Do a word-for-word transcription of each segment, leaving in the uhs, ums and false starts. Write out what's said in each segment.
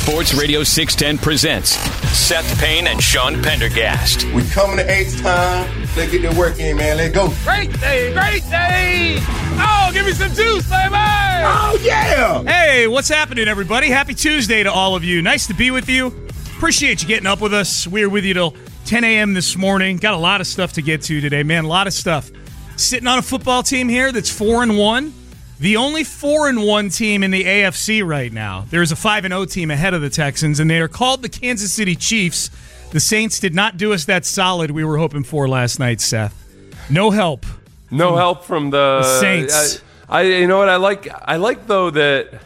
Sports Radio six ten presents Seth Payne and Sean Pendergast. We coming to H time. Let's get the work in, man. Let's go. Great day, great day. Oh, give me some juice, baby. Oh, yeah. Hey, what's happening, everybody? Happy Tuesday to all of you. Nice to be with you. Appreciate you getting up with us. We were with you till ten a.m. this morning. Got a lot of stuff to get to today, man. A lot of stuff. Sitting on a football team here that's four and one. The only four and one team in the A F C right now. There's a five and oh team ahead of the Texans, and they are called the Kansas City Chiefs. The Saints did not do us that solid we were hoping for last night, Seth. No help. No from help from the, the Saints. I, I, you know what I like? I like though that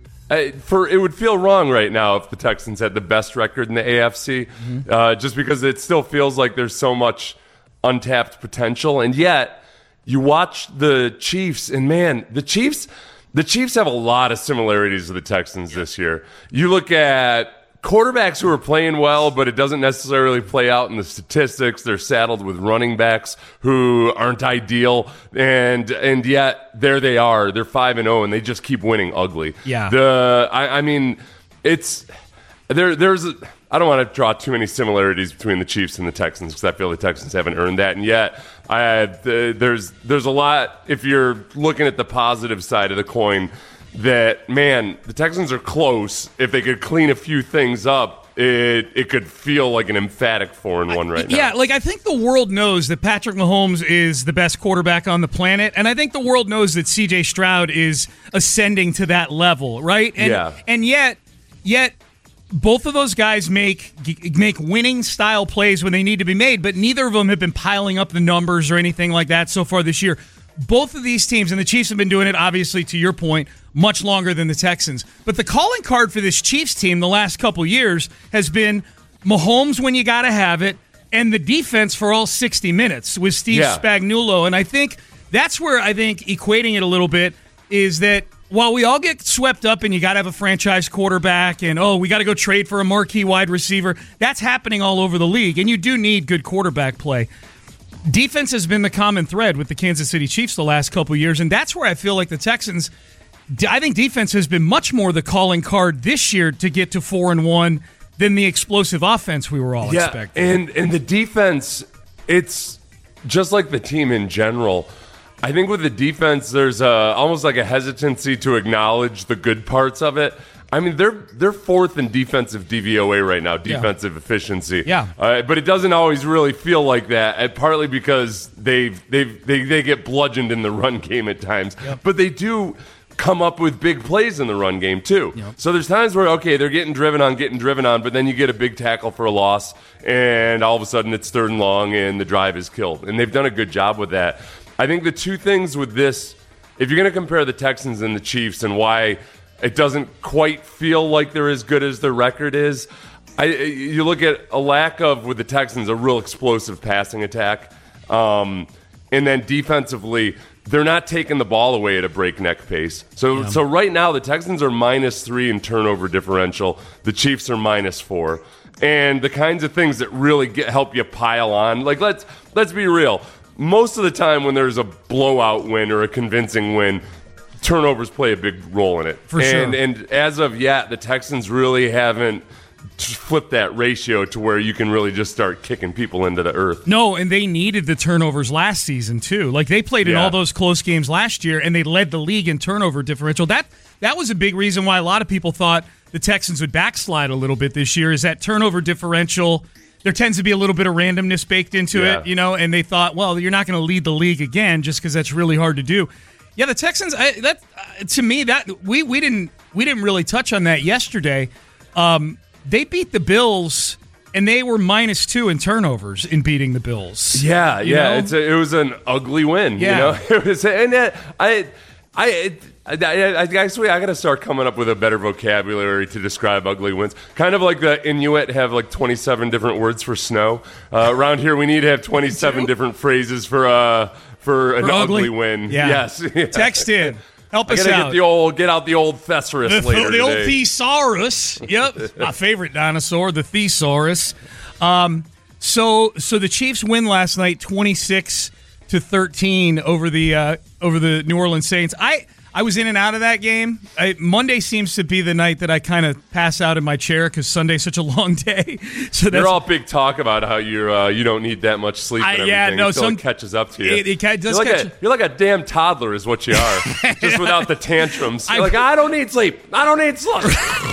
I, for it would feel wrong right now if the Texans had the best record in the A F C, mm-hmm. uh, just because it still feels like there's so much untapped potential, and yet. You watch the Chiefs, and man, the Chiefs, the Chiefs have a lot of similarities to the Texans this year. You look at quarterbacks who are playing well, but it doesn't necessarily play out in the statistics. They're saddled with running backs who aren't ideal, and and yet there they are. They're five and zero, and they just keep winning ugly. Yeah. The I, I mean, it's there. There's. A, I don't want to draw too many similarities between the Chiefs and the Texans because I feel the Texans haven't earned that, and yet I, the, there's there's a lot. If you're looking at the positive side of the coin, that man, the Texans are close. If they could clean a few things up, it it could feel like an emphatic four and one right now. Yeah, like I think the world knows that Patrick Mahomes is the best quarterback on the planet, and I think the world knows that C J Stroud is ascending to that level, right? And, yeah, and yet, yet. Both of those guys make make winning style plays when they need to be made, but neither of them have been piling up the numbers or anything like that so far this year. Both of these teams, and the Chiefs have been doing it, obviously, to your point, much longer than the Texans. But the calling card for this Chiefs team the last couple years has been Mahomes when you got to have it, and the defense for all sixty minutes with Steve yeah. Spagnuolo. And I think that's where I think equating it a little bit is that while we all get swept up and you got to have a franchise quarterback and, oh, we got to go trade for a marquee wide receiver, that's happening all over the league, and you do need good quarterback play. Defense has been the common thread with the Kansas City Chiefs the last couple of years, and that's where I feel like the Texans, I think defense has been much more the calling card this year to get to four and one than the explosive offense we were all yeah, expecting. And, and the defense, it's just like the team in general. I think with the defense, there's a, almost like a hesitancy to acknowledge the good parts of it. I mean, they're they're fourth in defensive D V O A right now, defensive yeah. efficiency. Yeah, uh, but it doesn't always really feel like that. And partly because they've they've they they get bludgeoned in the run game at times, yep. but they do come up with big plays in the run game too. Yep. So there's times where okay, they're getting driven on, getting driven on, but then you get a big tackle for a loss, and all of a sudden it's third and long, and the drive is killed. And they've done a good job with that. I think the two things with this, if you're going to compare the Texans and the Chiefs and why it doesn't quite feel like they're as good as their record is, I, you look at a lack of, with the Texans, a real explosive passing attack. Um, and then defensively, they're not taking the ball away at a breakneck pace. So, yeah. so right now, the Texans are minus three in turnover differential. The Chiefs are minus four. And the kinds of things that really get, help you pile on, like let's let's be real. Most of the time when there's a blowout win or a convincing win, turnovers play a big role in it. For and, sure. And as of yet, the Texans really haven't flipped that ratio to where you can really just start kicking people into the earth. No, and they needed the turnovers last season, too. Like, they played in yeah. all those close games last year, and they led the league in turnover differential. That that was a big reason why a lot of people thought the Texans would backslide a little bit this year, is that turnover differential. There tends to be a little bit of randomness baked into yeah. it, you know, and they thought, well, you're not going to lead the league again just because that's really hard to do. Yeah, the Texans. I, that uh, to me, that we we didn't we didn't really touch on that yesterday. Um, they beat the Bills, and they were minus two in turnovers in beating the Bills. Yeah, you yeah, know? it's a, it was an ugly win. Yeah. You know, it was, and uh, I, I. It, I, I, I actually I got to start coming up with a better vocabulary to describe ugly wins. Kind of like the Inuit have like twenty-seven different words for snow. Uh, around here, we need to have twenty-seven different phrases for uh for an for ugly? ugly win. Yeah. Yes. Text in. Help I us gotta out. Get the old get out the old thesaurus the, later the old today. thesaurus. Yep, my favorite dinosaur, the thesaurus. Um, so so the Chiefs win last night, twenty-six to thirteen over the uh, over the New Orleans Saints. I. I was in and out of that game. I, Monday seems to be the night that I kind of pass out in my chair because Sunday's such a long day. So that's You're all big talk about how you're uh, you don't need that much sleep I, and yeah, everything no, until some, it catches up to you. It, it does you're, like catch. a, you're like a damn toddler is what you are, just without the tantrums. You're I- like, I don't need sleep. I don't need sleep.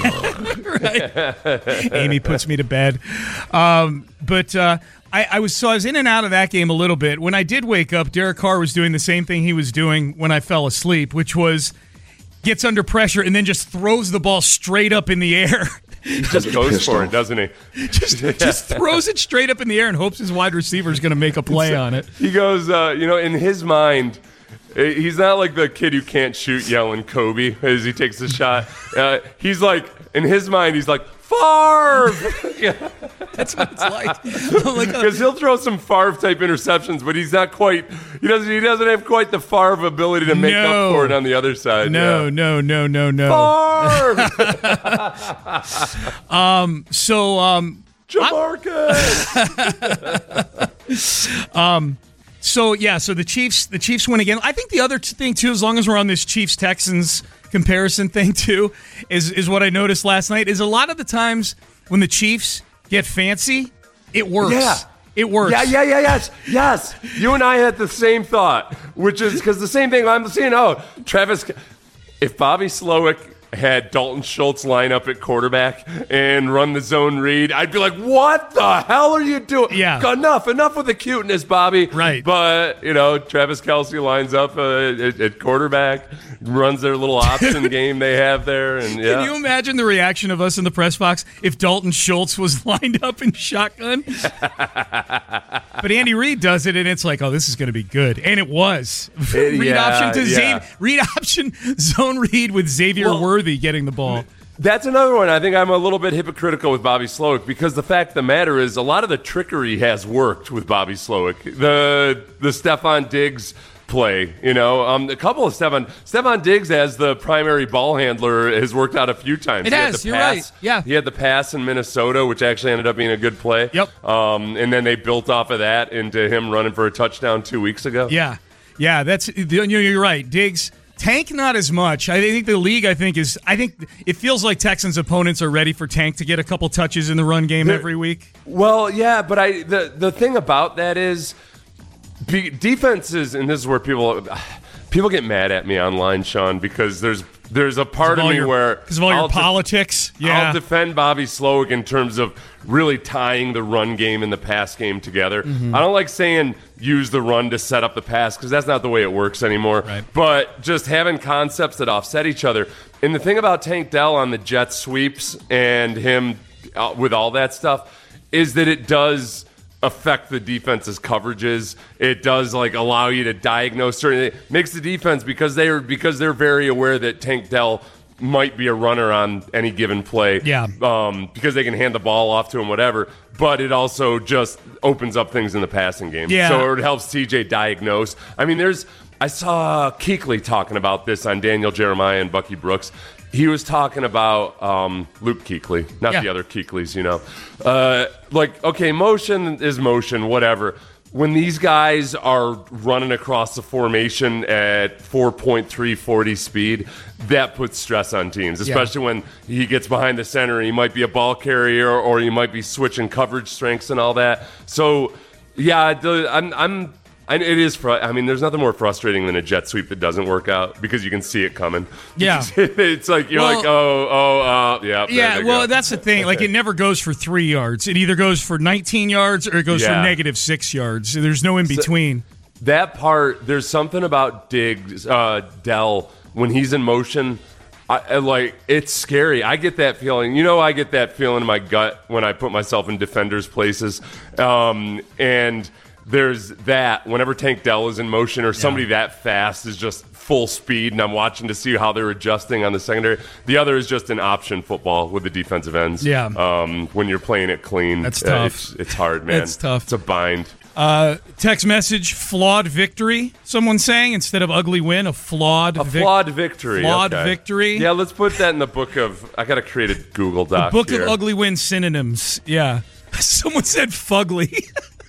Right. Amy puts me to bed. Um, but uh, I, I was so I was in and out of that game a little bit. When I did wake up, Derek Carr was doing the same thing he was doing when I fell asleep, which was gets under pressure and then just throws the ball straight up in the air. He just goes for it, doesn't he? just just throws it straight up in the air and hopes his wide receiver is going to make a play on it. He goes, uh, you know, in his mind, eh, he's not like the kid who can't shoot yelling Kobe as he takes a shot. Uh, he's like, in his mind, he's like, Favre! Yeah. That's what it's like. I'm like, oh, Because he'll throw some Favre type interceptions, but he's not quite. He doesn't. He doesn't have quite the Favre ability to make No. up for it on the other side. no, yeah. no, no, no, no. Favre, Um, so, um, Jamarcus. So yeah, so the Chiefs, the Chiefs win again. I think the other t- thing too, as long as we're on this Chiefs Texans comparison thing too, is is what I noticed last night is a lot of the times when the Chiefs get fancy, it works. Yeah. It works. Yeah, yeah, yeah, yes, yes. You and I had the same thought, which is because the same thing I'm seeing. Oh, Travis, if Bobby Slowick had Dalton Schultz line up at quarterback and run the zone read, I'd be like, what the hell are you doing? Yeah. Enough, enough with the cuteness, Bobby. Right. But, you know, Travis Kelce lines up uh, at, at quarterback, runs their little option game they have there. And yeah. Can you imagine the reaction of us in the press box if Dalton Schultz was lined up in shotgun? But Andy Reid does it, and it's like, oh, this is going to be good. And it was. It- read yeah, option to yeah. Xavier. Read option zone read with Xavier Well, Worthy getting the ball. That's another one. I think I'm a little bit hypocritical with Bobby Slowick because the fact of the matter is a lot of the trickery has worked with Bobby Slowick. The the Stephon Diggs play, you know, um, a couple of Stephon Stephon Diggs as the primary ball handler has worked out a few times. It He had has, the you're pass- right. Yeah. He had the pass in Minnesota, which actually ended up being a good play. Yep. Um, and then they built off of that into him running for a touchdown two weeks ago. Yeah, yeah, that's you're right. Diggs, Tank, not as much. I think the league. I think is. I think it feels like Texans opponents are ready for Tank to get a couple touches in the run game They're- every week. Well, yeah, but I the the thing about that is be, defenses, and this is where people people get mad at me online, Sean, because there's there's a part of me your, where because of all your I'll de- politics. Yeah, I'll defend Bobby Slowick in terms of really tying the run game and the pass game together. Mm-hmm. I don't like saying use the run to set up the pass because that's not the way it works anymore. Right. But just having concepts that offset each other. And the thing about Tank Dell on the jet sweeps and him uh, with all that stuff is that it does affect the defense's coverages. It does like allow you to diagnose certain. It makes the defense because they are because they're very aware that Tank Dell might be a runner on any given play. Yeah. Um, because they can hand the ball off to him, whatever. But it also just opens up things in the passing game. Yeah. So it helps T J diagnose. I mean, there's. I saw Kuechly talking about this on Daniel Jeremiah and Bucky Brooks. He was talking about um, Luke Kuechly, not Yeah. the other Kuechleys, you know. Uh, like, okay, motion is motion, whatever. When these guys are running across the formation at four point three forty speed, that puts stress on teams, especially when he gets behind the center and he might be a ball carrier or he might be switching coverage strengths and all that. So, yeah, the, I'm, I'm And it is. Fr- I mean, there's nothing more frustrating than a jet sweep that doesn't work out because you can see it coming. Yeah. It's like you're Well- like, oh, oh, uh, yeah. there Yeah, they well, go. that's the thing. Like, it never goes for three yards. It either goes for nineteen yards or it goes Yeah. for negative six yards. There's no in between. That part, there's something about Diggs, uh, Dell when he's in motion. I, I like it's scary. I get that feeling. You know, I get that feeling in my gut when I put myself in defenders' places, um, and. There's that whenever Tank Dell is in motion or somebody Yeah. that fast is just full speed and I'm watching to see how they're adjusting on the secondary. The other is just an option football with the defensive ends. Yeah. Um, when you're playing it clean. That's uh, tough. It's, it's hard, man. It's tough. It's a bind. Uh, text message, flawed victory, someone saying, instead of ugly win, a flawed A vic- flawed victory. Flawed okay. victory. Yeah, let's put that in the book of. I got to create a Google Doc. Book here. of ugly win synonyms. Yeah. Someone said fugly.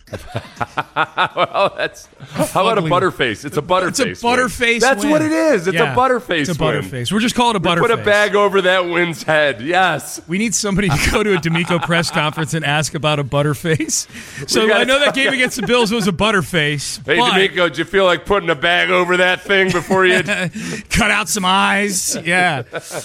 Well, that's how about a butterface? It's a butterface. It's a butterface. Win. That's win. what it is. It's yeah. a butterface. It's a win. butterface. We're just calling it a butterface. Put a bag over that win's head. Yes. We need somebody to go to a D'Amico press conference and ask about a butterface. So gotta, I know that game against the Bills was a butterface. Hey, D'Amico, did you feel like putting a bag over that thing before you cut out some eyes? Yeah.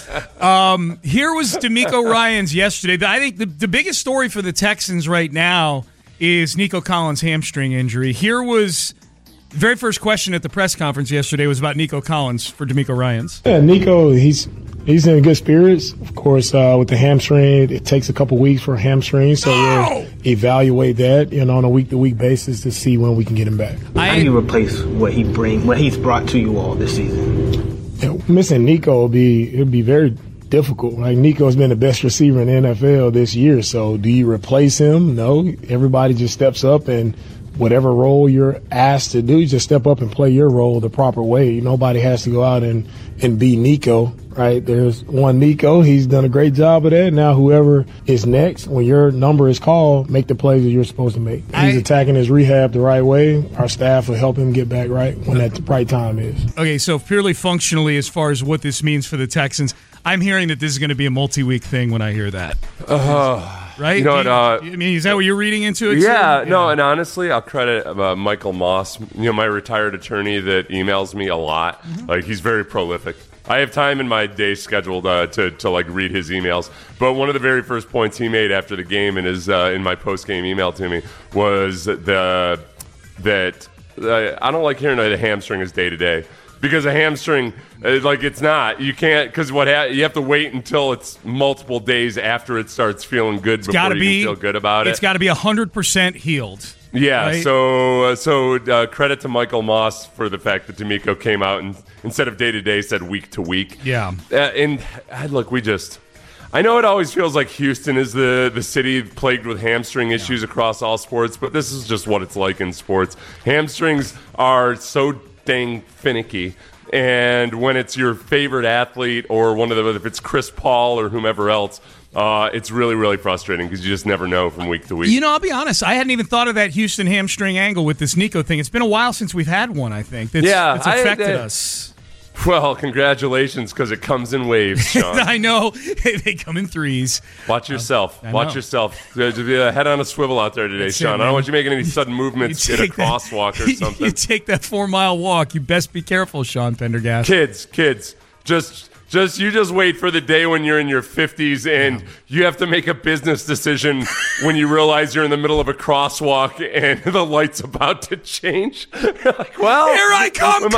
Um, here was D'Amico Ryans yesterday. I think the, the biggest story for the Texans right now is Nico Collins' hamstring injury. Here was the very first question at the press conference yesterday was about Nico Collins for D'Amico Ryans. Yeah, Nico, he's he's in good spirits. Of course, uh, with the hamstring, it takes a couple weeks for a hamstring, so oh! we'll evaluate that, you know, on a week-to-week basis to see when we can get him back. How do you replace what he bring, what he's brought to you all this season? You know, missing Nico will be it'll be very difficult. Like, Nico's been the best receiver in the N F L this year, so do you replace him? No. Everybody just steps up, and whatever role you're asked to do, you just step up and play your role the proper way. Nobody has to go out and, and be Nico, right? There's one Nico. He's done a great job of that. Now whoever is next, when your number is called, make the plays that you're supposed to make. I, He's attacking his rehab the right way. Our staff will help him get back right when that the right time is. Okay, so purely functionally, as far as what this means for the Texans, I'm hearing that this is going to be a multi-week thing when I hear that. Uh, right? You know what, uh, I mean, is that what you're reading into it? Yeah, too? no, yeah. and honestly, I'll credit uh, Michael Moss, you know, my retired attorney that emails me a lot. Mm-hmm. Like, he's very prolific. I have time in my day scheduled uh, to to like read his emails. But one of the very first points he made after the game in his uh, in my post game email to me was the that uh, I don't like hearing that a hamstring is day to day. Because a hamstring, like, it's not. You can't, because what ha- you have to wait until it's multiple days after it starts feeling good it's before you be, can feel good about it. It's got to be one hundred percent healed. Yeah, right? so uh, so uh, credit to Michael Moss for the fact that D'Amico came out and instead of day to day said week to week. Yeah. Uh, and uh, look, we just. I know it always feels like Houston is the, the city plagued with hamstring issues yeah. across all sports, but this is just what it's like in sports. Hamstrings are so dang finicky, and when it's your favorite athlete or one of the if it's Chris Paul or whomever else, uh, it's really really frustrating because you just never know from week to week. You know, I'll be honest, I hadn't even thought of that Houston hamstring angle with this Nico thing. It's been a while since we've had one. I think that's, yeah, that's affected I, I, us. Well, congratulations, because it comes in waves, Sean. I know. They come in threes. Watch yourself. Um, Watch yourself. There's a head on a swivel out there today, That's Sean. it, I don't want you making any sudden movements in a crosswalk that, or something. You take that four-mile walk. You best be careful, Sean Pendergast. Kids, kids, just... Just you just wait for the day when you're in your fifties and yeah. you have to make a business decision when you realize you're in the middle of a crosswalk and the light's about to change. You're like, well, here I come,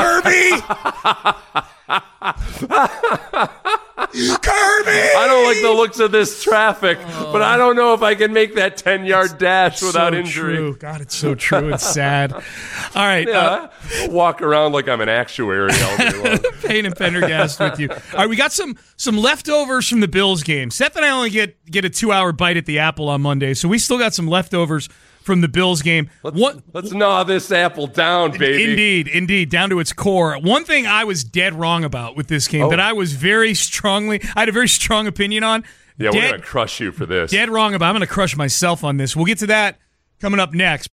Kirby. Kirby! I don't like the looks of this traffic, oh. but I don't know if I can make that ten-yard dash without so injury. True. God, it's so true. It's sad. All right. Yeah, uh, I'll walk around like I'm an actuary all day long. Payne and Pendergast with you. All right, we got some some leftovers from the Bills game. Seth and I only get, get a two-hour bite at the apple on Monday, so we still got some leftovers from the Bills game. Let's, what, let's gnaw this apple down, baby. Indeed, indeed, down to its core. One thing I was dead wrong about with this game oh. that I was very strongly, I had a very strong opinion on. Yeah, dead, we're going to crush you for this. Dead wrong about. I'm going to crush myself on this. We'll get to that coming up next.